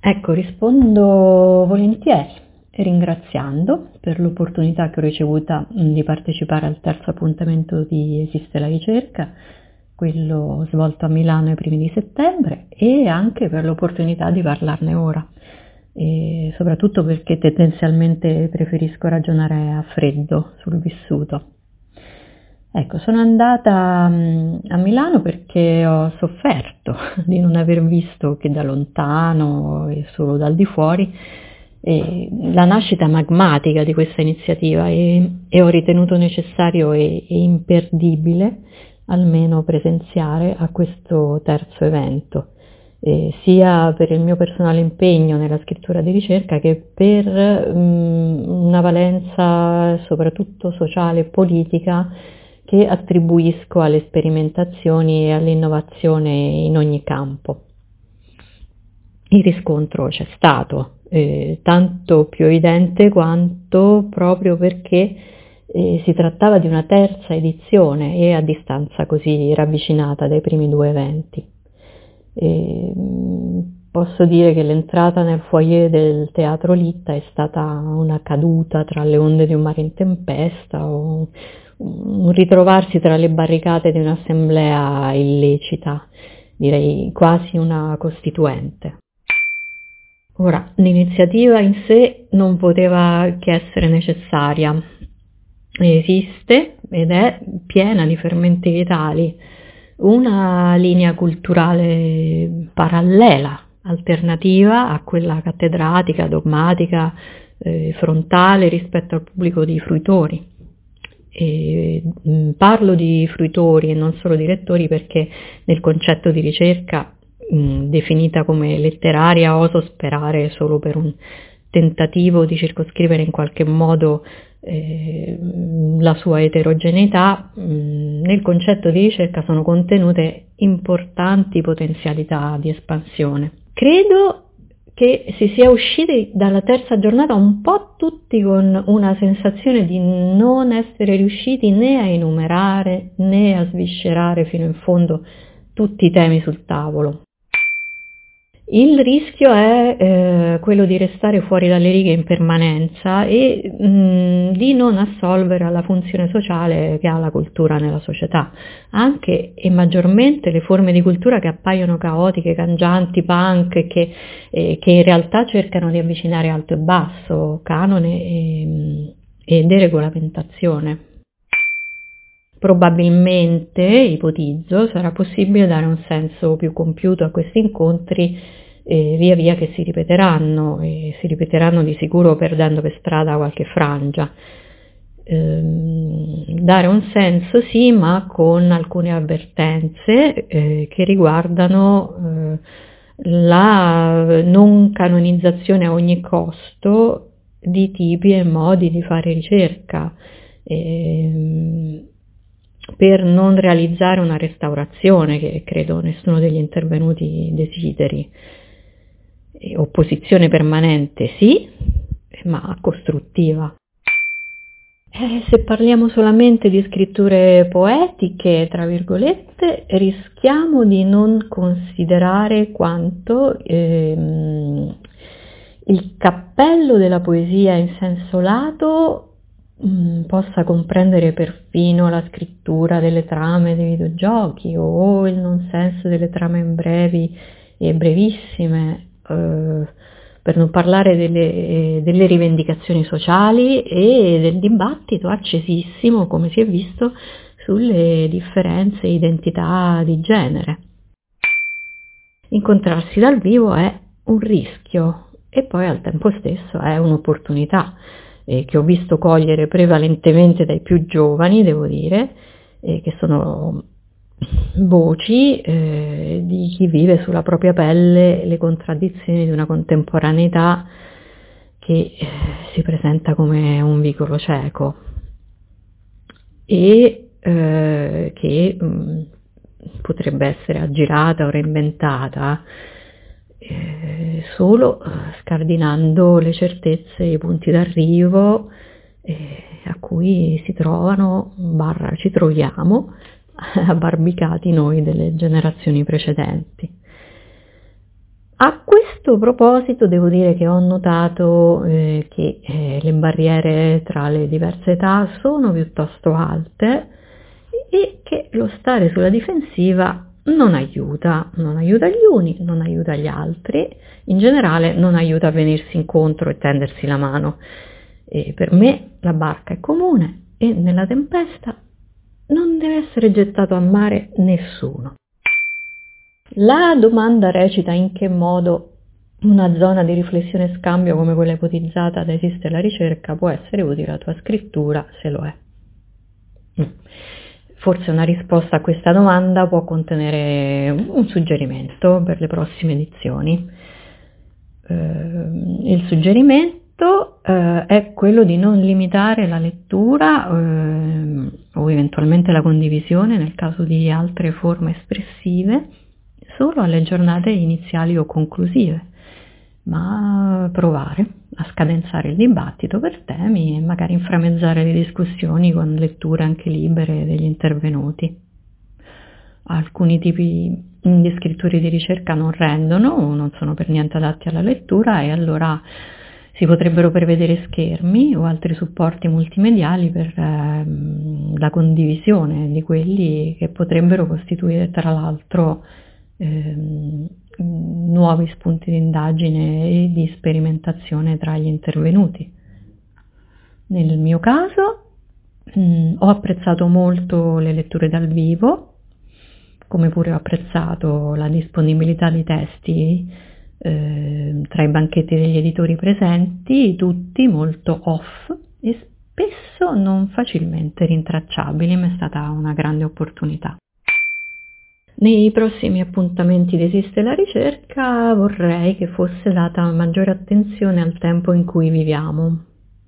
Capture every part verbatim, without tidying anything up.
Ecco, rispondo volentieri, ringraziando per l'opportunità che ho ricevuta mh, di partecipare al terzo appuntamento di Esiste la ricerca, quello svolto a Milano ai primi di settembre, e anche per l'opportunità di parlarne ora, e soprattutto perché tendenzialmente preferisco ragionare a freddo sul vissuto. Ecco, sono andata mh, a Milano perché ho sofferto di non aver visto che da lontano e solo dal di fuori eh, la nascita magmatica di questa iniziativa e, e ho ritenuto necessario e, e imperdibile almeno presenziare a questo terzo evento, eh, sia per il mio personale impegno nella scrittura di ricerca che per mh, una valenza soprattutto sociale e politica che attribuisco alle sperimentazioni e all'innovazione in ogni campo. Il riscontro c'è stato, eh, tanto più evidente quanto proprio perché eh, si trattava di una terza edizione e a distanza così ravvicinata dai primi due eventi. E, posso dire che l'entrata nel foyer del Teatro Litta è stata una caduta tra le onde di un mare in tempesta o un ritrovarsi tra le barricate di un'assemblea illecita, direi quasi una costituente. Ora, l'iniziativa in sé non poteva che essere necessaria, esiste ed è piena di fermenti vitali, una linea culturale parallela, alternativa a quella cattedratica, dogmatica, eh, frontale rispetto al pubblico di fruitori. E, mh, parlo di fruitori e non solo di lettori perché nel concetto di ricerca mh, definita come letteraria oso sperare solo per un tentativo di circoscrivere in qualche modo eh, la sua eterogeneità, mh, nel concetto di ricerca sono contenute importanti potenzialità di espansione. Credo che si sia usciti dalla terza giornata un po' tutti con una sensazione di non essere riusciti né a enumerare né a sviscerare fino in fondo tutti i temi sul tavolo. Il rischio è eh, quello di restare fuori dalle righe in permanenza e mh, di non assolvere alla funzione sociale che ha la cultura nella società, anche e maggiormente le forme di cultura che appaiono caotiche, cangianti, punk, che, eh, che in realtà cercano di avvicinare alto e basso, canone e, e deregolamentazione. Probabilmente, ipotizzo, sarà possibile dare un senso più compiuto a questi incontri eh, via via che si ripeteranno, e si ripeteranno di sicuro perdendo per strada qualche frangia. Ehm, dare un senso sì, ma con alcune avvertenze eh, che riguardano eh, la non canonizzazione a ogni costo di tipi e modi di fare ricerca, ehm, per non realizzare una restaurazione che credo nessuno degli intervenuti desideri. E opposizione permanente sì, ma costruttiva. Eh, se parliamo solamente di scritture poetiche, tra virgolette, rischiamo di non considerare quanto ehm, il cappello della poesia in senso lato possa comprendere perfino la scrittura delle trame dei videogiochi o il non senso delle trame brevi e brevissime, eh, per non parlare delle, delle rivendicazioni sociali e del dibattito accesissimo, come si è visto, sulle differenze e identità di genere. Incontrarsi dal vivo è un rischio e poi al tempo stesso è un'opportunità eh, che ho visto cogliere prevalentemente dai più giovani, devo dire, eh, che sono voci eh, di chi vive sulla propria pelle le contraddizioni di una contemporaneità che eh, si presenta come un vicolo cieco e eh, che mh, potrebbe essere aggirata o reinventata eh, solo scardinando le certezze e i punti d'arrivo eh, a cui si trovano, barra ci troviamo, abbarbicati noi delle generazioni precedenti. A questo proposito devo dire che ho notato eh, che eh, le barriere tra le diverse età sono piuttosto alte e che lo stare sulla difensiva non aiuta, non aiuta gli uni, non aiuta gli altri, in generale non aiuta a venirsi incontro e tendersi la mano. E per me la barca è comune e nella tempesta non deve essere gettato a mare nessuno. La domanda recita: in che modo una zona di riflessione e scambio come quella ipotizzata da Esiste la ricerca può essere utile alla tua scrittura, se lo è? Mm. Forse una risposta a questa domanda può contenere un suggerimento per le prossime edizioni. Eh, il suggerimento eh, è quello di non limitare la lettura eh, o eventualmente la condivisione nel caso di altre forme espressive solo alle giornate iniziali o conclusive, ma provare a scadenzare il dibattito per temi e magari inframmezzare le discussioni con letture anche libere degli intervenuti. Alcuni tipi di scritture di ricerca non rendono o non sono per niente adatti alla lettura e allora si potrebbero prevedere schermi o altri supporti multimediali per ehm, la condivisione di quelli che potrebbero costituire tra l'altro ehm, nuovi spunti di indagine e di sperimentazione tra gli intervenuti. Nel mio caso mh, ho apprezzato molto le letture dal vivo, come pure ho apprezzato la disponibilità di testi eh, tra i banchetti degli editori presenti, tutti molto off e spesso non facilmente rintracciabili. Mi è stata una grande opportunità. Nei prossimi appuntamenti di Esiste la ricerca vorrei che fosse data maggiore attenzione al tempo in cui viviamo.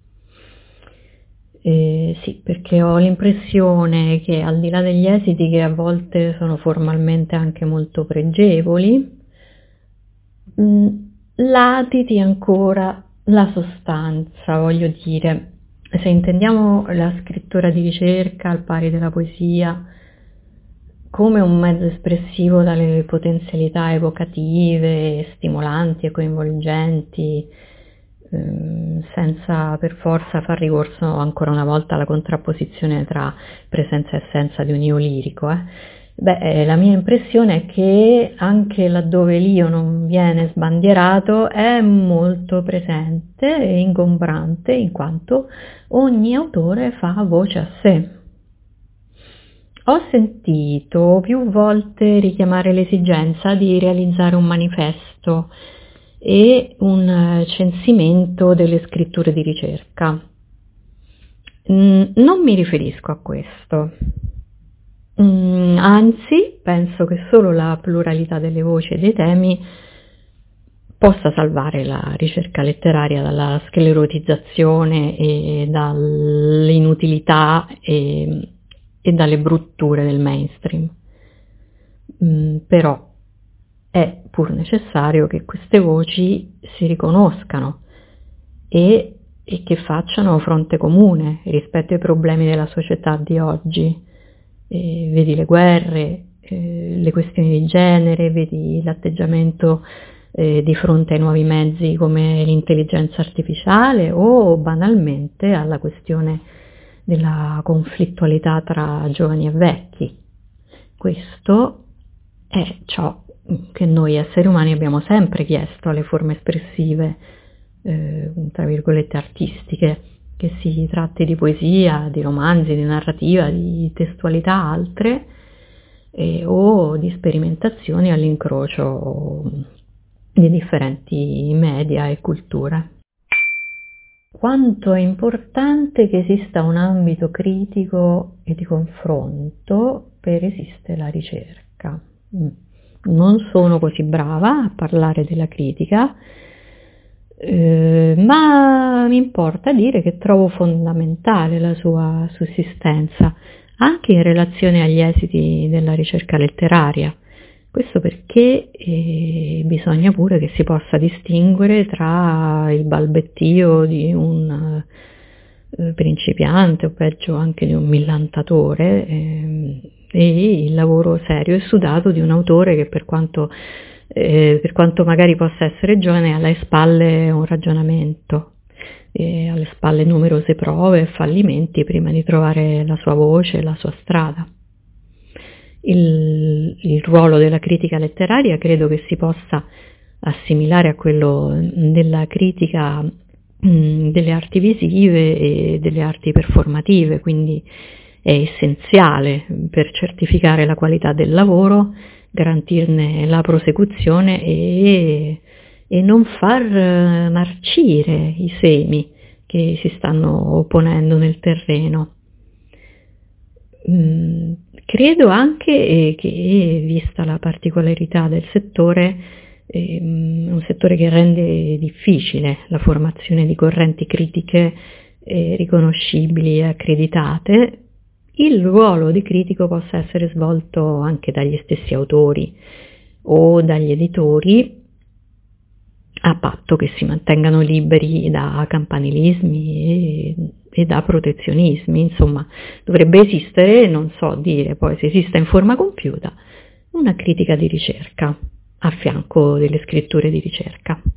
Eh, sì, perché ho l'impressione che al di là degli esiti, che a volte sono formalmente anche molto pregevoli, mh, latiti ancora la sostanza, voglio dire, se intendiamo la scrittura di ricerca al pari della poesia come un mezzo espressivo dalle potenzialità evocative, stimolanti e coinvolgenti, ehm, senza per forza far ricorso ancora una volta alla contrapposizione tra presenza e assenza di un io lirico. Eh. Beh, la mia impressione è che anche laddove l'io non viene sbandierato è molto presente e ingombrante, in quanto ogni autore fa voce a sé. Ho sentito più volte richiamare l'esigenza di realizzare un manifesto e un censimento delle scritture di ricerca. Non mi riferisco a questo, anzi penso che solo la pluralità delle voci e dei temi possa salvare la ricerca letteraria dalla sclerotizzazione e dall'inutilità e e dalle brutture del mainstream. Mm, però è pur necessario che queste voci si riconoscano e, e che facciano fronte comune rispetto ai problemi della società di oggi. Eh, vedi le guerre, eh, le questioni di genere, vedi l'atteggiamento eh, di fronte ai nuovi mezzi come l'intelligenza artificiale o banalmente alla questione della conflittualità tra giovani e vecchi. Questo è ciò che noi esseri umani abbiamo sempre chiesto alle forme espressive, eh, tra virgolette artistiche, che si tratti di poesia, di romanzi, di narrativa, di testualità altre, eh, o di sperimentazioni all'incrocio di differenti media e culture. Quanto è importante che esista un ambito critico e di confronto per Esiste la ricerca. Non sono così brava a parlare della critica, eh, ma mi importa dire che trovo fondamentale la sua sussistenza, anche in relazione agli esiti della ricerca letteraria. Questo perché eh, bisogna pure che si possa distinguere tra il balbettio di un eh, principiante o peggio anche di un millantatore eh, e il lavoro serio e sudato di un autore che, per quanto eh, per quanto magari possa essere giovane, ha alle spalle un ragionamento, eh, alle spalle numerose prove e fallimenti prima di trovare la sua voce, la sua strada. Il, il ruolo della critica letteraria credo che si possa assimilare a quello della critica mh, delle arti visive e delle arti performative, quindi è essenziale per certificare la qualità del lavoro, garantirne la prosecuzione e, e non far marcire i semi che si stanno ponendo nel terreno. Mm, credo anche che, vista la particolarità del settore, è un settore che rende difficile la formazione di correnti critiche eh, riconoscibili e accreditate, il ruolo di critico possa essere svolto anche dagli stessi autori o dagli editori, a patto che si mantengano liberi da campanilismi e, e da protezionismi. Insomma, dovrebbe esistere, non so dire poi se esista in forma compiuta, una critica di ricerca a fianco delle scritture di ricerca.